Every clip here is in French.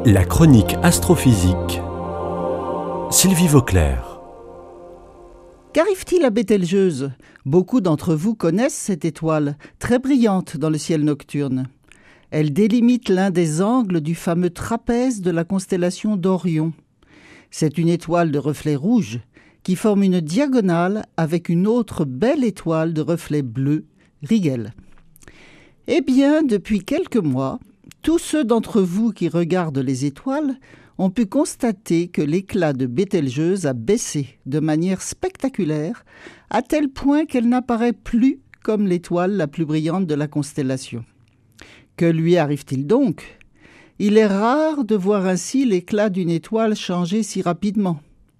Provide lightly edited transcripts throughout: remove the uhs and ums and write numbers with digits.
La chronique astrophysique. Sylvie Vauclair. Qu'arrive-t-il à Bételgeuse ? Beaucoup d'entre vous connaissent cette étoile, très brillante dans le ciel nocturne. Elle délimite l'un des angles du fameux trapèze de la constellation d'Orion. C'est une étoile de reflets rouges qui forme une diagonale avec une autre belle étoile de reflets bleus, Rigel. Eh bien, depuis quelques mois, tous ceux d'entre vous qui regardent les étoiles ont pu constater que l'éclat de Bételgeuse a baissé de manière spectaculaire, à tel point qu'elle n'apparaît plus comme l'étoile la plus brillante de la constellation. Que lui arrive-t-il donc ? Il est rare de voir ainsi l'éclat d'une étoile changer si rapidement.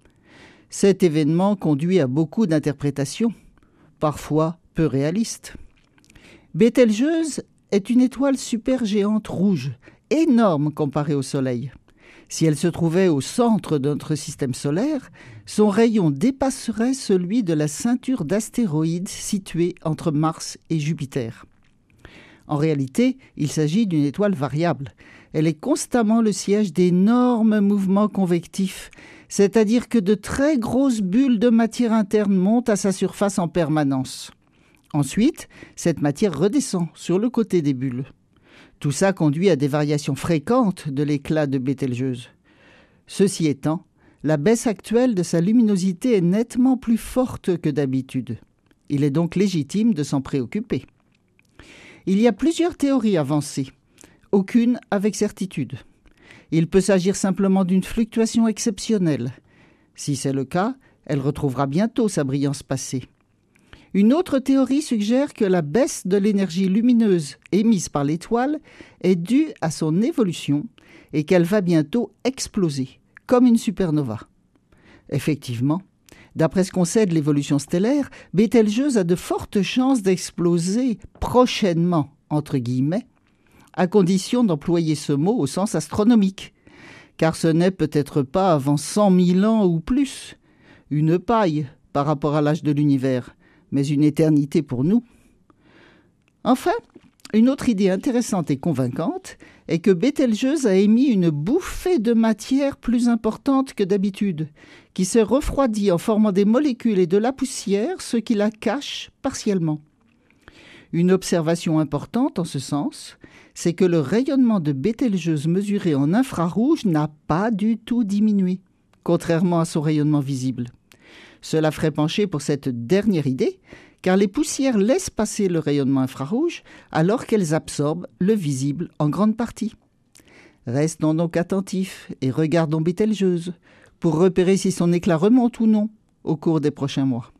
Cet événement conduit à beaucoup d'interprétations, parfois peu réalistes. Bételgeuse est une étoile supergéante rouge, énorme comparée au Soleil. Si elle se trouvait au centre de notre système solaire, son rayon dépasserait celui de la ceinture d'astéroïdes située entre Mars et Jupiter. En réalité, il s'agit d'une étoile variable. Elle est constamment le siège d'énormes mouvements convectifs, c'est-à-dire que de très grosses bulles de matière interne montent à sa surface en permanence. Ensuite, cette matière redescend sur le côté des bulles. Tout ça conduit à des variations fréquentes de l'éclat de Bételgeuse. Ceci étant, la baisse actuelle de sa luminosité est nettement plus forte que d'habitude. Il est donc légitime de s'en préoccuper. Il y a plusieurs théories avancées, aucune avec certitude. Il peut s'agir simplement d'une fluctuation exceptionnelle. Si c'est le cas, elle retrouvera bientôt sa brillance passée. Une autre théorie suggère que la baisse de l'énergie lumineuse émise par l'étoile est due à son évolution et qu'elle va bientôt exploser, comme une supernova. Effectivement, d'après ce qu'on sait de l'évolution stellaire, Bételgeuse a de fortes chances d'exploser prochainement, entre guillemets, à condition d'employer ce mot au sens astronomique, car ce n'est peut-être pas avant 100 000 ans ou plus, une paille par rapport à l'âge de l'univers, mais une éternité pour nous. Enfin, une autre idée intéressante et convaincante est que Bételgeuse a émis une bouffée de matière plus importante que d'habitude, qui se refroidit en formant des molécules et de la poussière, ce qui la cache partiellement. Une observation importante en ce sens, c'est que le rayonnement de Bételgeuse mesuré en infrarouge n'a pas du tout diminué, contrairement à son rayonnement visible. Cela ferait pencher pour cette dernière idée, car les poussières laissent passer le rayonnement infrarouge alors qu'elles absorbent le visible en grande partie. Restons donc attentifs et regardons Bételgeuse pour repérer si son éclat remonte ou non au cours des prochains mois.